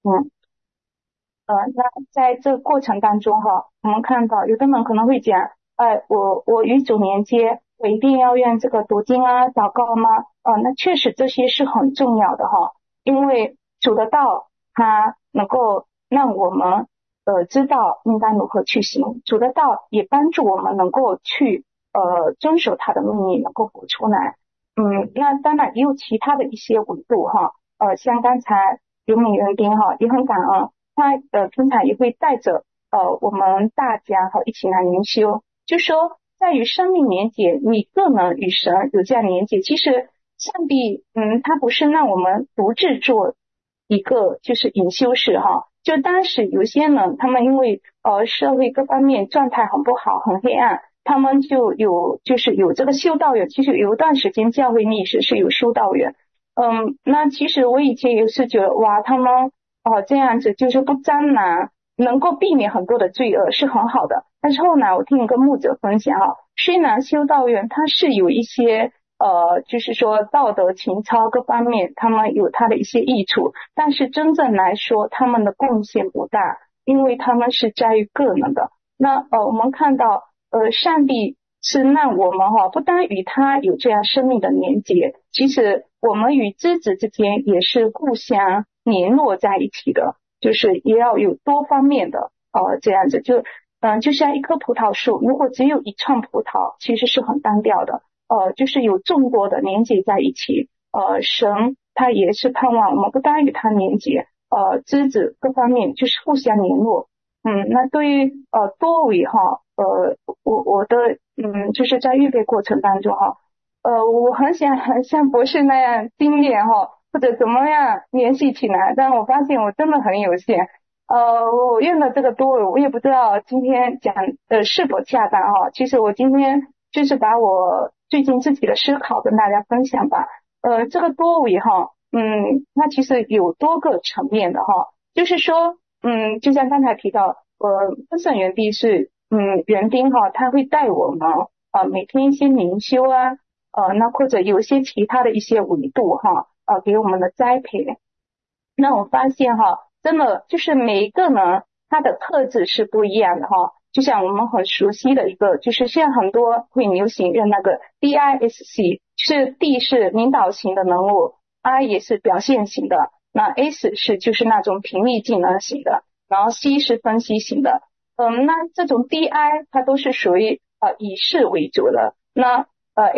那在这个过程当中哈，我们看到有的人可能会讲，我与主连接，我一定要用这个读经啊、祷告吗？那确实这些是很重要的哈，因为主的道它能够让我们知道应该如何去行，主的道也帮助我们能够去遵守他的命令，能够活出来。那当然也有其他的一些维度哈，像刚才刘敏园丁哈也很感恩。他平常也会带着我们大家一起来灵修，就说在于生命连结，你个人与神有这样连结。其实上帝他不是让我们独自做一个就是隐修士哈，就当时有些人他们因为社会各方面状态很不好很黑暗，他们就有这个修道院，其实有一段时间教会历史是有修道院。那其实我以前也是觉得哇，他们这样子就是不沾染，能够避免很多的罪恶是很好的。但是后来我听一个牧者分享虽然修道院它是有一些就是说道德情操各方面他们有它的一些益处，但是真正来说他们的贡献不大，因为他们是在于个人的。那我们看到上帝是让我们不单与他有这样生命的连结，其实我们与枝子之间也是互相联络在一起的，就是也要有多方面的这样子，就像一棵葡萄树，如果只有一串葡萄其实是很单调的，就是有众多的连结在一起。神他也是盼望我们不单与他连结，枝子各方面就是互相联络。那对于多维我的就是在预备过程当中我很想像博士那样精炼或者怎么样联系起来，但我发现我真的很有限。我用的这个多维，我也不知道今天讲的是否恰当其实我今天就是把我最近自己的思考跟大家分享吧。这个多维它其实有多个层面的就是说就像刚才提到分省园地是园丁他会带我们每天一些灵修啊那或者有些其他的一些维度给我们的栽培。那我发现真的就是每一个人他的特质是不一样的就像我们很熟悉的一个，就是现在很多会流行用那个 DISC， 是 D 是领导型的人物， I 也是表现型的，那 S 是就是那种平易近人型的，然后 C 是分析型的。那这种 DI 它都是属于以事为主的，那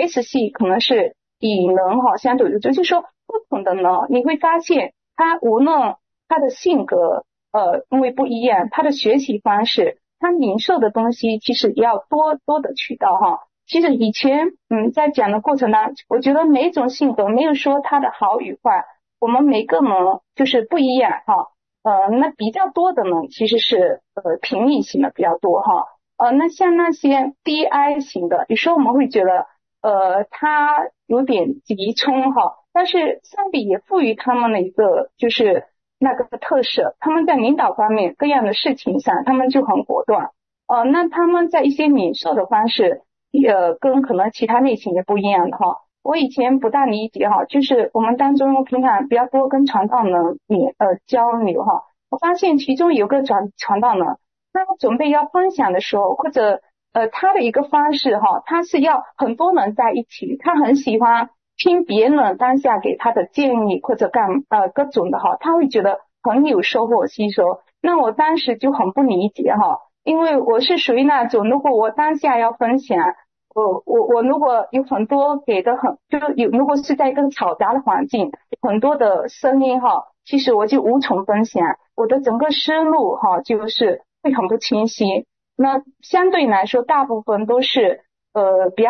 SC 可能是以人相对为主，就是说不同的人你会发现他无论他的性格因为不一样，他的学习方式，他领受的东西其实也要多的渠道其实以前在讲的过程当中，我觉得每一种性格没有说他的好与坏，我们每个人就是不一样那比较多的呢其实是平易型的比较多那像那些 DI 型的，有时候我们会觉得他有点急冲但是上帝也赋予他们的一个就是那个特色，他们在领导方面各样的事情上他们就很果断那他们在一些领受的方式跟可能其他类型也不一样的我以前不大理解就是我们当中平常比较多跟传道人交流我发现其中有个传道人，他准备要分享的时候，或者他的一个方式他是要很多人在一起，他很喜欢听别人当下给他的建议或者各种的他会觉得很有收获吸收。那我当时就很不理解因为我是属于那种如果我当下要分享我如果有很多给的如果是在一个嘈杂的环境，很多的声音其实我就无从分享，我的整个思路就是会很不清晰。那相对来说大部分都是比较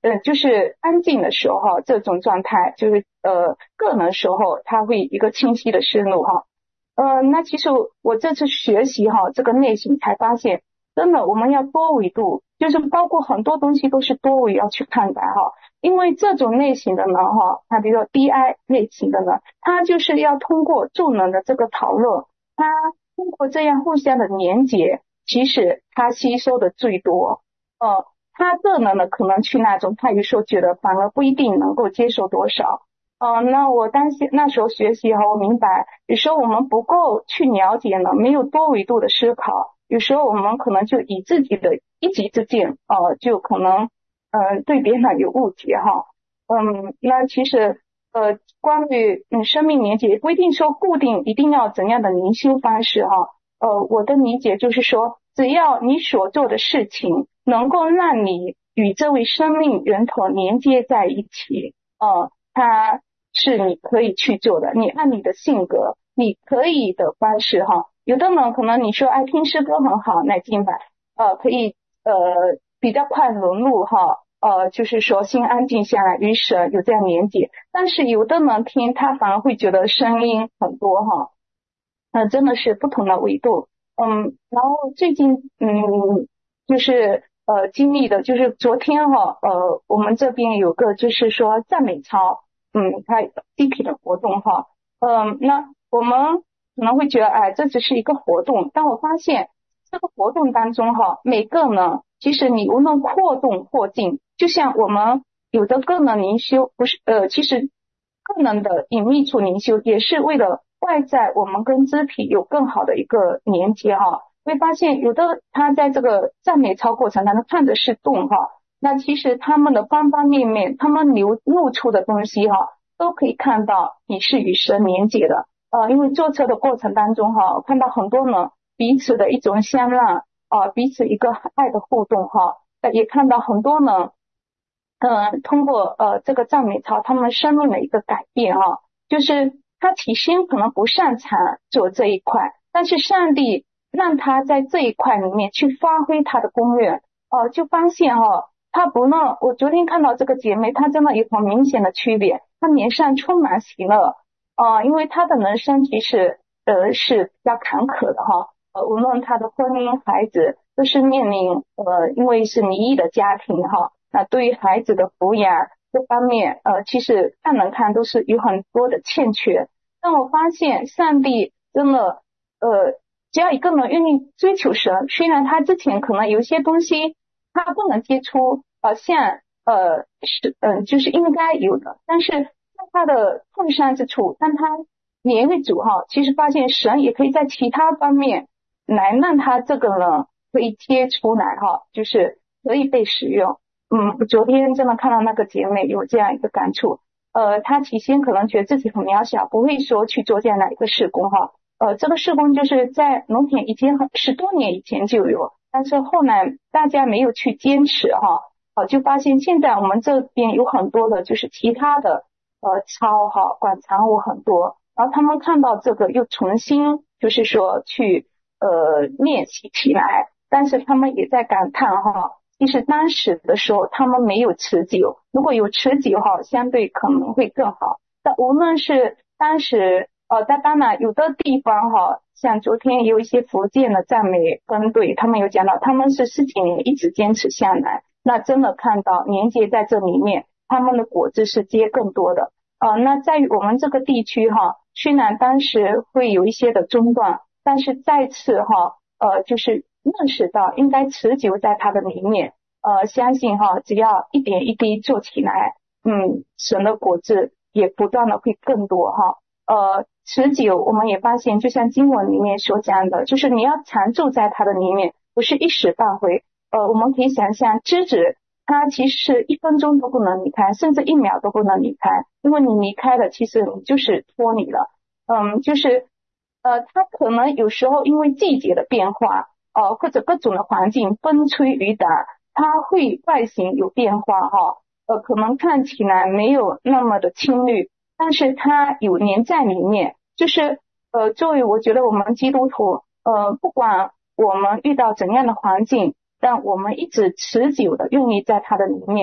就是安静的时候哈，这种状态就是个人的时候，他会一个清晰的思路哈。那其实我这次学习哈这个内省才发现，真的我们要多维度，就是包括很多东西都是多维要去看待哈。因为这种类型的呢哈，它比如说 DI 类型的呢，它就是要通过助能的这个讨论，它通过这样互相的连结，其实它吸收的最多。他个人呢可能去那种他有时候觉得反而不一定能够接受多少。那我担心那时候学习后，我明白有时候我们不够去了解呢，没有多维度的思考，有时候我们可能就以自己的一己之见，就可能对别人有误解哈。那其实关于生命连接不一定说固定一定要怎样的灵修方式哈。我的理解就是说，只要你所做的事情能够让你与这位生命源头连接在一起，它是你可以去做的。你按你的性格，你可以的方式哈。有的人可能你说爱听诗歌很好，那敬拜可以比较快融入哈。就是说心安静下来，与神有这样连接。但是有的人听他反而会觉得声音很多哈。真的是不同的维度。然后最近就是经历的就是昨天哈，我们这边有个就是说赞美操，它 DP 的活动哈。那我们可能会觉得哎，这只是一个活动，但我发现这个活动当中哈，每个呢，其实你无论扩动或进，就像我们有的个人灵修，不是其实个人的隐秘处灵修也是为了外在我们跟肢体有更好的一个连接哈。会发现有的他在这个赞美操过程当中看的是动哈，那其实他们的方方面面，他们流露出的东西哈，都可以看到你是与神连接的。因为坐车的过程当中哈，看到很多呢彼此的一种相让彼此一个爱的互动哈，也看到很多呢通过这个赞美操他们生命的一个改变哈。就是他起先可能不擅长做这一块，但是上帝让他在这一块里面去发挥他的功愿，就发现他不能，我昨天看到这个姐妹，她真的有很明显的区别，她脸上充满喜乐，因为她的人生其实是比较坎坷的哈，无论她的婚姻、孩子都是面临因为是离异的家庭哈，那对于孩子的抚养这方面其实看人看都是有很多的欠缺，但我发现上帝真的只要一个人愿意追求神，虽然他之前可能有一些东西他不能接触像就是应该有的，但是在他的痛伤之处，当他连为主哈，其实发现神也可以在其他方面来让他这个人可以贴出来哈，就是可以被使用。我昨天真的看到那个姐妹有这样一个感触，她起先可能觉得自己很渺小，不会说去做这样的一个事工哈。这个事工就是在农田已经10多年以前就有，但是后来大家没有去坚持哈，就发现现在我们这边有很多的就是其他的操哈，广场舞很多，然后他们看到这个又重新就是说去练习起来，但是他们也在感叹哈，其实当时的时候他们没有持久，如果有持久哈，相对可能会更好。但无论是当时但当然有的地方哈，像昨天有一些福建的赞美分队，他们有讲到他们是10几年一直坚持下来，那真的看到连接在这里面，他们的果子是结更多的。那在于我们这个地区哈，虽然当时会有一些的中断，但是再次哈就是认识到应该持久在它的里面，相信哈只要一点一滴做起来，神的果子也不断的会更多哈。持久我们也发现就像经文里面所讲的，就是你要常住在它的里面，不是一时半会。我们可以想象枝子它其实1分钟都不能离开，甚至1秒都不能离开，因为你离开了其实你就是脱离了。就是它可能有时候因为季节的变化或者各种的环境风吹雨打，它会外形有变化哈，可能看起来没有那么的青绿，但是它有黏在里面。就是作为我觉得我们基督徒不管我们遇到怎样的环境，但我们一直持久的用力在它的里面，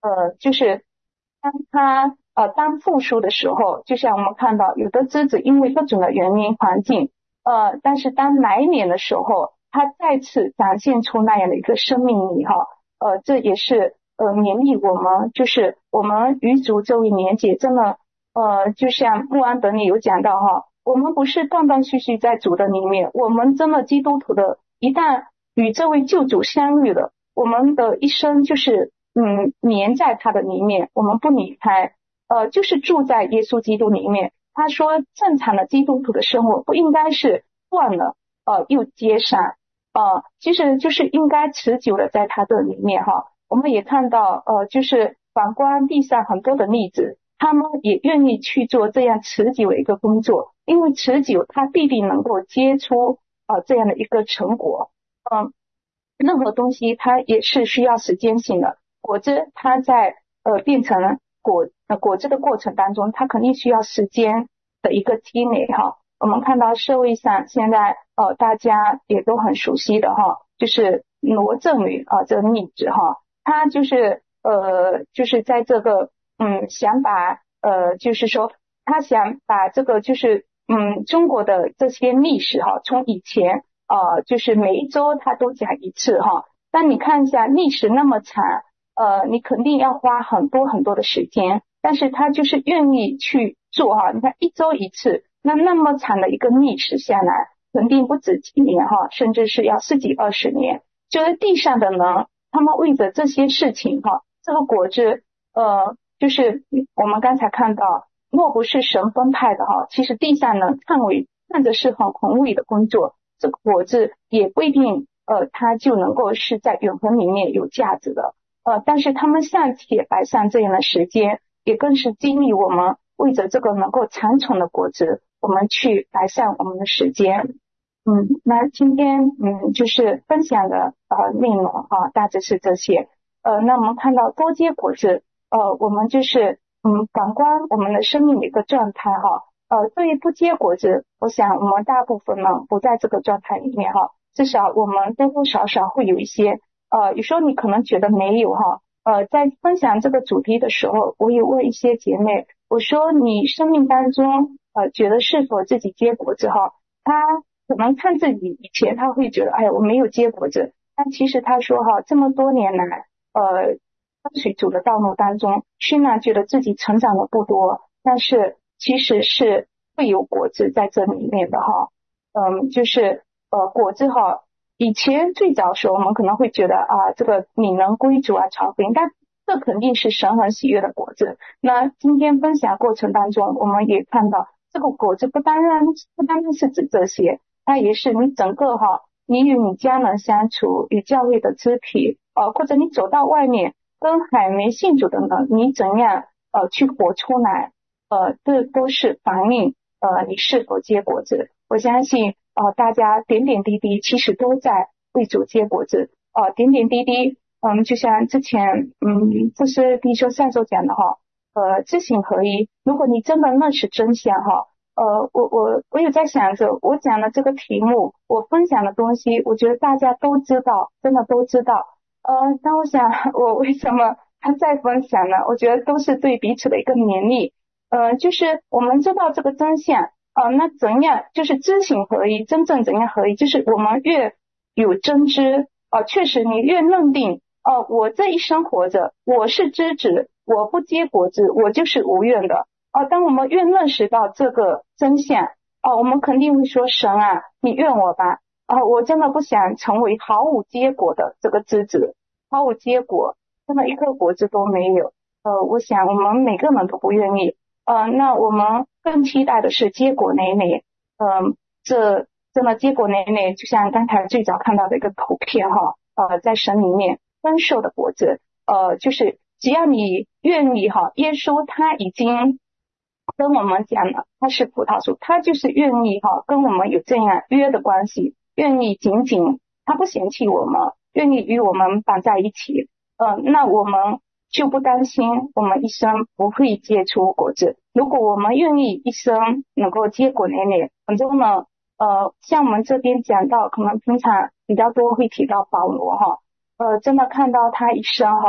就是当它当复苏的时候，就像我们看到有的枝子因为各种的原因环境，但是当来年的时候，它再次展现出那样的一个生命力哈，这也是勉励我们，就是我们与主这位连结真的就像穆安德里有讲到哈，我们不是断断续续在主的里面，我们真的基督徒的一旦与这位救主相遇了，我们的一生就是黏在他的里面，我们不离开，就是住在耶稣基督里面。他说正常的基督徒的生活不应该是断了又接上，其实就是应该持久的在他的里面哈。我们也看到就是反观地上很多的例子，他们也愿意去做这样持久的一个工作，因为持久它必定能够结出这样的一个成果。任何东西它也是需要时间性的，果子它在变成果子的过程当中，它肯定需要时间的一个积累哈。我们看到社会上现在大家也都很熟悉的哈，就是罗振宇这个例子哈，他就是在这个想把就是说他想把这个就是中国的这些历史哈，从以前就是每一周他都讲一次哈。但你看一下历史那么长，你肯定要花很多很多的时间，但是他就是愿意去做哈。你看一周一次，那么长的一个历史下来，肯定不止几年哈，甚至是要十几20年。就是地上的人，他们为着这些事情哈，这个果子就是我们刚才看到，若不是神分派的哈，其实地上人看着是很宏伟的工作，这个果子也不一定它就能够是在永恒里面有价值的。但是他们尚且摆上这样的时间，也更是激励我们为着这个能够长存的果子，我们去摆上我们的时间。那今天就是分享的内容大致是这些。那我们看到多结果子，我们就是反观我们的生命的一个状态哈。对于不结果子，我想我们大部分呢不在这个状态里面哈，至少我们多多少少会有一些有时候你可能觉得没有哈。在分享这个主题的时候，我也问一些姐妹，我说你生命当中觉得是否自己结果子哈？她可能看自己以前他会觉得哎呀我没有结果子，但其实他说哈，这么多年来跟随主的道路当中，虽然觉得自己成长的不多，但是其实是会有果子在这里面的哈。就是果子哈，以前最早的时候我们可能会觉得这个领人归主传福音，但这肯定是神很喜悦的果子。那今天分享过程当中，我们也看到这个果子不单单是指这些，它也是你整个你与你家人相处，与教会的肢体或者你走到外面跟还没信主的人，你怎样去活出来，这都是反映你是否结果子。我相信大家点点滴滴其实都在为主结果子，点点滴滴就像之前不是弟兄上周讲的知行合一。如果你真的认识真相我有在想着，我讲的这个题目，我分享的东西，我觉得大家都知道，真的都知道。但我想，我为什么还在分享呢？我觉得都是对彼此的一个勉励。就是我们知道这个真相，那怎样就是知行合一？真正怎样合一？就是我们越有真知，确实你越认定，我这一生活着，我是知子，我不结果子，我就是无怨的。当我们越认识到这个真相，我们肯定会说神啊，你怨我吧，我真的不想成为毫无结果的这个枝子，毫无结果，真的一颗果子都没有。我想我们每个人都不愿意。那我们更期待的是结果累累。这真的结果累累，就像刚才最早看到的一个图片在神里面丰收的果子，就是只要你愿意耶稣他已经跟我们讲了，他是葡萄树，他就是愿意跟我们有这样约的关系，愿意紧紧，他不嫌弃我们，愿意与我们绑在一起。那我们就不担心我们一生不会结出果子。如果我们愿意一生能够结果累累，很多呢像我们这边讲到，可能平常比较多会提到保罗真的看到他一生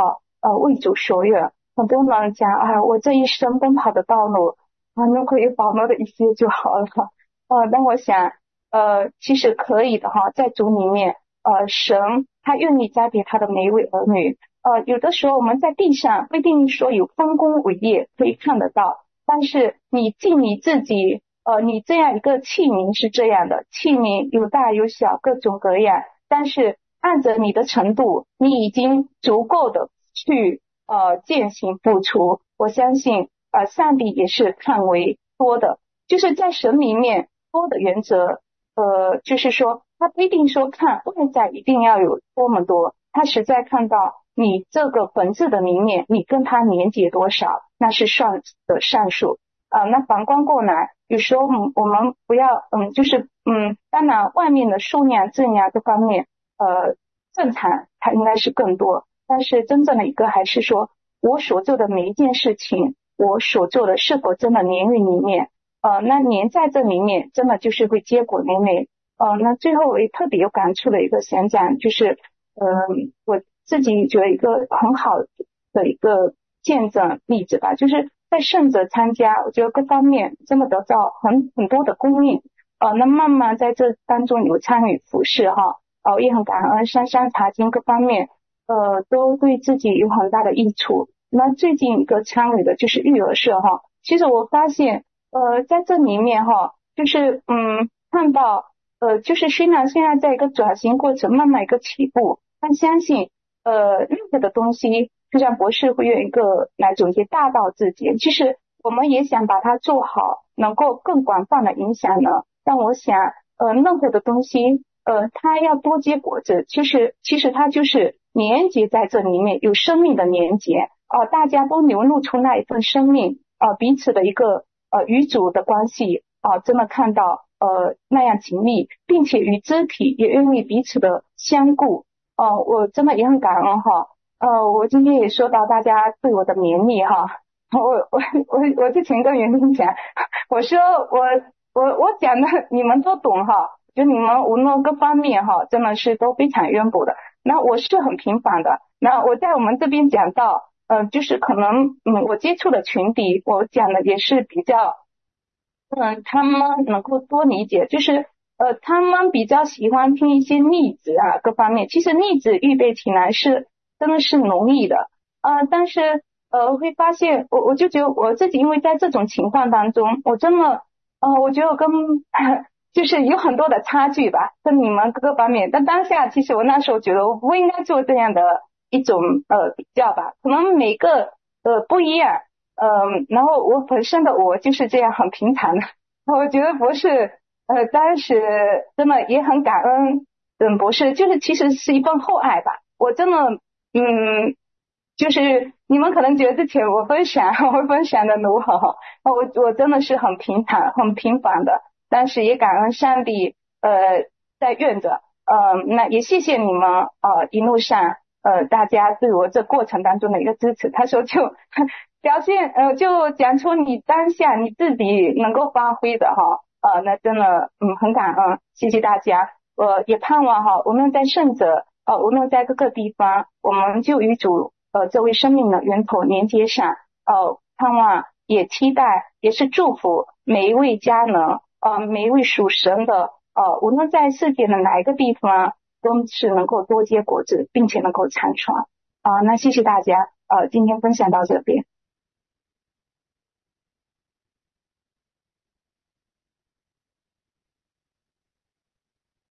为主所愿。很多人讲我这一生奔跑的道路如果有保留的一些就好了。但我想其实可以的哈，在主里面神他愿意栽培他的每一位儿女。有的时候我们在地上不一定说有丰功伟业可以看得到，但是你尽你自己你这样一个器皿是这样的，器皿有大有小各种各样，但是按着你的程度你已经足够的去践行付出。我相信上帝也是看为多的，就是在神里面多的原则就是说他不一定说看外在一定要有多么多，他实在看到你这个本质的里面你跟他连接多少，那是算的善数。那反观过来有时候我们不要就是当然外面的数量质量各方面正常它应该是更多，但是真正的一个还是说我所做的每一件事情我所做的是否真的连于里面那连在这里面真的就是会结果累累。那最后我也特别有感触的一个想讲就是我自己觉得一个很好的一个见证例子吧，就是在圣者参加我觉得各方面真的得到很多的供应那慢慢在这当中有参与服侍哈也很感恩珊珊查经各方面都对自己有很大的益处。那最近一个参与的就是育儿社哈，其实我发现在这里面哈就是看到就是虽然现在在一个转型过程慢慢一个起步，但相信任何的东西就像博士会用一个来总结大道至简，其实我们也想把它做好能够更广泛的影响呢。但我想任何的东西它要多结果子，其实它就是连接在这里面有生命的连接大家都流露出那一份生命彼此的一个与主的关系真的看到那样紧密，并且与肢体也愿意彼此的相顾我真的也很感恩哈我今天也说到大家对我的勉励哈我之前跟袁斌讲我说我讲的你们都懂哈，就你们无论各方面哈真的是都非常渊博的。那我是很平凡的，那我在我们这边讲到就是可能我接触的群体我讲的也是比较他们能够多理解，就是他们比较喜欢听一些例子各方面，其实例子预备起来是真的是容易的但是会发现我就觉得我自己因为在这种情况当中我真的我觉得我跟就是有很多的差距吧，跟你们各个方面。但当下其实我那时候觉得我不应该做这样的一种比较吧，可能每个不一样然后我本身的我就是这样很平常的我觉得博士当时真的也很感恩博士就是其实是一份厚爱吧。我真的就是你们可能觉得之前我分享的如何我真的是很平常很平凡的，但是也感恩上帝在愿着那也谢谢你们一路上大家对我这过程当中的一个支持。他说就表现就讲出你当下你自己能够发挥的那真的很感恩，谢谢大家。也盼望无论在圣者无论在各个地方我们就与主这位生命的源头连接上盼望也期待也是祝福每一位家人每一位属神的无论在世界的哪一个地方都是能够多结果子并且能够长传那谢谢大家今天分享到这边。